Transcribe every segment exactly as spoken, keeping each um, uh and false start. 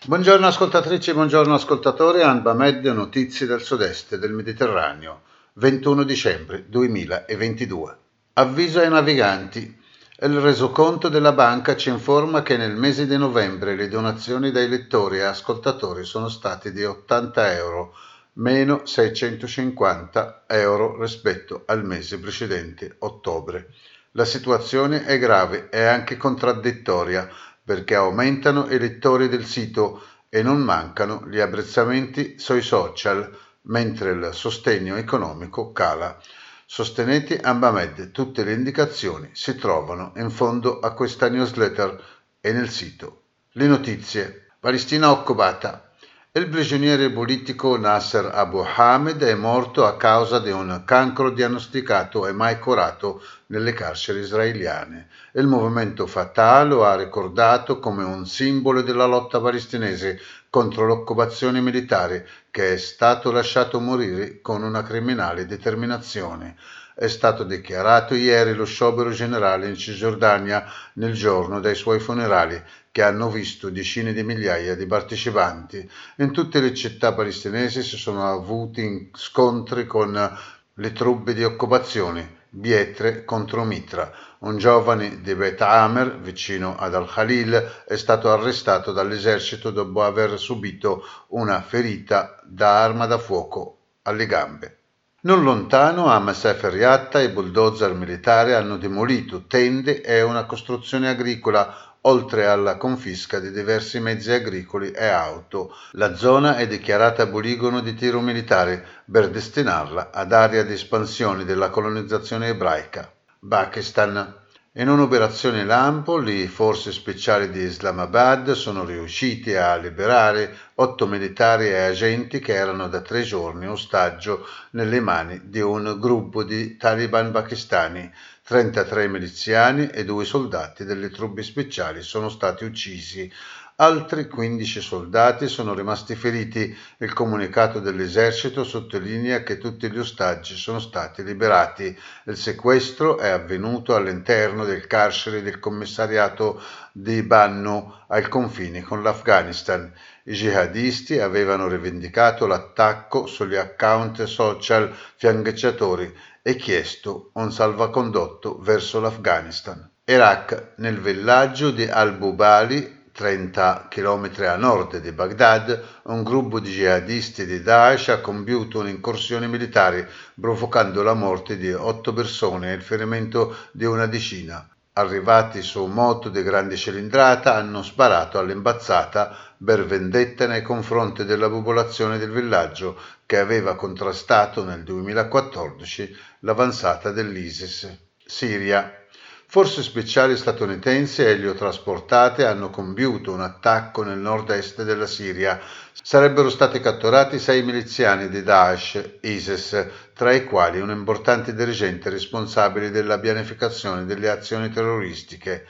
Buongiorno ascoltatrici, buongiorno ascoltatori, Anba Med, notizie del sud-est del Mediterraneo, ventuno dicembre duemilaventidue. Avviso ai naviganti. Il resoconto della banca ci informa che nel mese di novembre le donazioni dai lettori e ascoltatori sono state di ottanta euro, meno seicentocinquanta euro rispetto al mese precedente, ottobre. La situazione è grave e anche contraddittoria, perché aumentano i lettori del sito e non mancano gli apprezzamenti sui social, mentre il sostegno economico cala. Sostenete Ambamed, tutte le indicazioni si trovano in fondo a questa newsletter e nel sito. Le notizie. Palestina occupata. Il prigioniero politico Nasser Abu Hamed è morto a causa di un cancro diagnosticato e mai curato nelle carceri israeliane. Il movimento Fatah lo ha ricordato come un simbolo della lotta palestinese contro l'occupazione militare, che è stato lasciato morire con una criminale determinazione. È stato dichiarato ieri lo sciopero generale in Cisgiordania nel giorno dei suoi funerali, che hanno visto decine di migliaia di partecipanti. In tutte le città palestinesi si sono avuti scontri con le truppe di occupazione, Bietre contro Mitra. Un giovane di Beit Amer, vicino ad Al-Khalil, è stato arrestato dall'esercito dopo aver subito una ferita da arma da fuoco alle gambe. Non lontano, a Masefer Yatta, i bulldozer militari hanno demolito tende e una costruzione agricola, oltre alla confisca di diversi mezzi agricoli e auto. La zona è dichiarata poligono di tiro militare per destinarla ad area di espansione della colonizzazione ebraica. Pakistan. In un'operazione lampo, le forze speciali di Islamabad sono riusciti a liberare otto militari e agenti che erano da tre giorni ostaggio nelle mani di un gruppo di taliban pakistani. trentatré miliziani e due soldati delle truppe speciali sono stati uccisi. Altri quindici soldati sono rimasti feriti. Il comunicato dell'esercito sottolinea che tutti gli ostaggi sono stati liberati. Il sequestro è avvenuto all'interno del carcere del commissariato di Bannu, al confine con l'Afghanistan. I jihadisti avevano rivendicato l'attacco sugli account social fiancheggiatori e chiesto un salvacondotto verso l'Afghanistan. Iraq. Nel villaggio di Al-Bubali, trenta chilometri a nord di Baghdad, un gruppo di jihadisti di Daesh ha compiuto un'incursione militare, provocando la morte di otto persone e il ferimento di una decina. Arrivati su moto di grande cilindrata, hanno sparato all'imbazzata per vendetta nei confronti della popolazione del villaggio, che aveva contrastato nel duemilaquattordici l'avanzata dell'ISIS. Siria. Forze speciali statunitensi eliotrasportate hanno compiuto un attacco nel nord-est della Siria. Sarebbero stati catturati sei miliziani di Daesh ISIS, tra i quali un importante dirigente responsabile della pianificazione delle azioni terroristiche.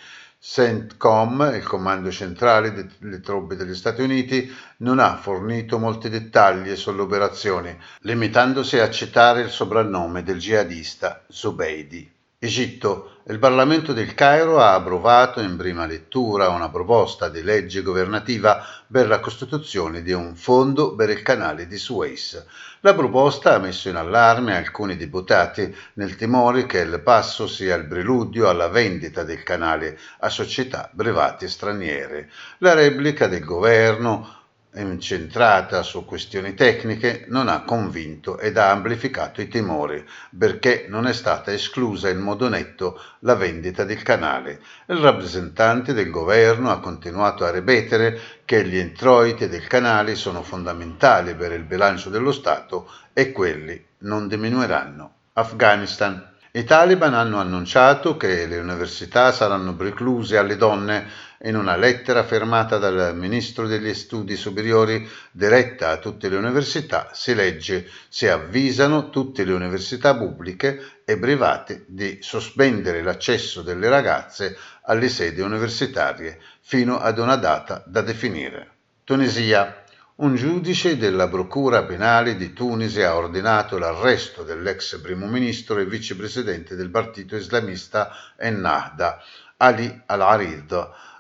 CENTCOM, il comando centrale delle truppe degli Stati Uniti, non ha fornito molti dettagli sull'operazione, limitandosi a citare il soprannome del jihadista Zubeidi. Egitto. Il Parlamento del Cairo ha approvato in prima lettura una proposta di legge governativa per la costituzione di un fondo per il canale di Suez. La proposta ha messo in allarme alcuni deputati nel timore che il passo sia il preludio alla vendita del canale a società private straniere. La replica del governo, incentrata su questioni tecniche, non ha convinto ed ha amplificato i timori, perché non è stata esclusa in modo netto la vendita del canale. Il rappresentante del governo ha continuato a ripetere che gli introiti del canale sono fondamentali per il bilancio dello Stato e quelli non diminuiranno. Afghanistan. I Taliban hanno annunciato che le università saranno precluse alle donne. In una lettera firmata dal ministro degli studi superiori diretta a tutte le università si legge: si avvisano tutte le università pubbliche e private di sospendere l'accesso delle ragazze alle sedi universitarie fino ad una data da definire. Tunisia. Un giudice della Procura Penale di Tunisi ha ordinato l'arresto dell'ex primo ministro e vicepresidente del partito islamista Ennahda, Ali al-Arid,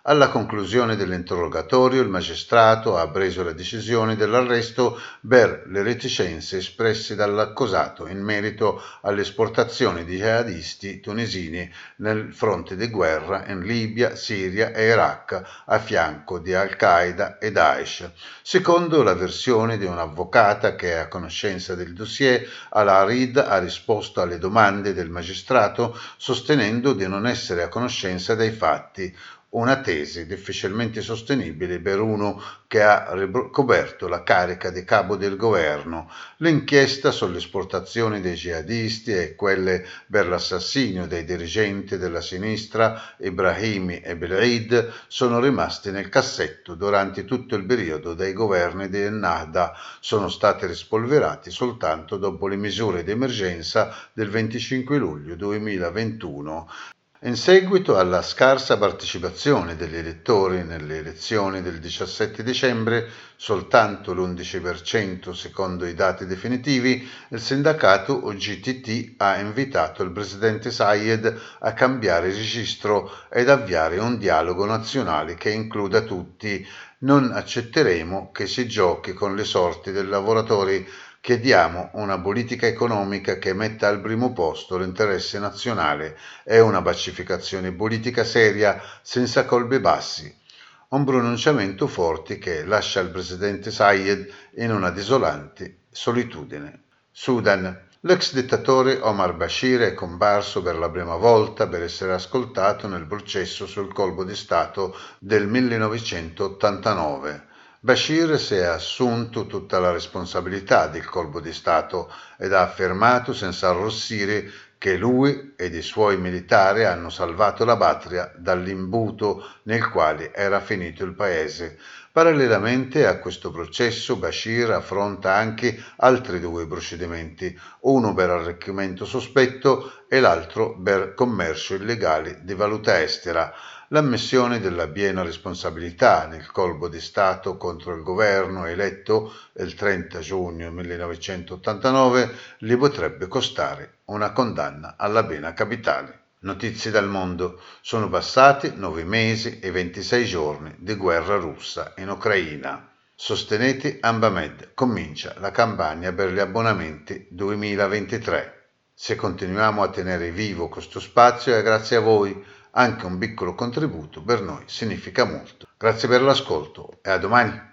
Alla conclusione dell'interrogatorio il magistrato ha preso la decisione dell'arresto per le reticenze espresse dall'accusato in merito alle esportazioni di jihadisti tunisini nel fronte di guerra in Libia, Siria e Iraq a fianco di Al-Qaeda e Daesh. Secondo la versione di un'avvocata che è a conoscenza del dossier, Al-Arid ha risposto alle domande del magistrato sostenendo di non essere a conoscenza dei fatti. Una tesi difficilmente sostenibile per uno che ha ricoperto la carica di capo del governo. L'inchiesta sulle esportazioni dei jihadisti e quelle per l'assassinio dei dirigenti della sinistra Ibrahimi e Bel'Eid sono rimaste nel cassetto durante tutto il periodo dei governi di Ennahda, sono stati rispolverati soltanto dopo le misure di emergenza del venticinque luglio duemilaventuno. In seguito alla scarsa partecipazione degli elettori nelle elezioni del diciassette dicembre, soltanto l'undici per cento secondo i dati definitivi, il sindacato O G T T ha invitato il presidente Sayed a cambiare registro ed avviare un dialogo nazionale che includa tutti. Non accetteremo che si giochi con le sorti dei lavoratori. Chiediamo una politica economica che metta al primo posto l'interesse nazionale e una pacificazione politica seria senza colpi bassi. Un pronunciamento forte che lascia il presidente Sayed in una desolante solitudine. Sudan. L'ex dittatore Omar Bashir è comparso per la prima volta per essere ascoltato nel processo sul colpo di Stato del millenovecentottantanove. Bashir si è assunto tutta la responsabilità del colpo di Stato ed ha affermato senza arrossire che lui ed i suoi militari hanno salvato la patria dall'imbuto nel quale era finito il paese. Parallelamente a questo processo Bashir affronta anche altri due procedimenti, uno per arricchimento sospetto e l'altro per commercio illegale di valuta estera. L'ammissione della piena responsabilità nel colpo di Stato contro il governo eletto il trenta giugno millenovecentottantanove gli potrebbe costare una condanna alla pena capitale. Notizie dal mondo. Sono passati nove mesi e ventisei giorni di guerra russa in Ucraina. Sostenete Ambamed, comincia la campagna per gli abbonamenti duemilaventitré. Se continuiamo a tenere vivo questo spazio è grazie a voi. Anche un piccolo contributo per noi significa molto. Grazie per l'ascolto e a domani.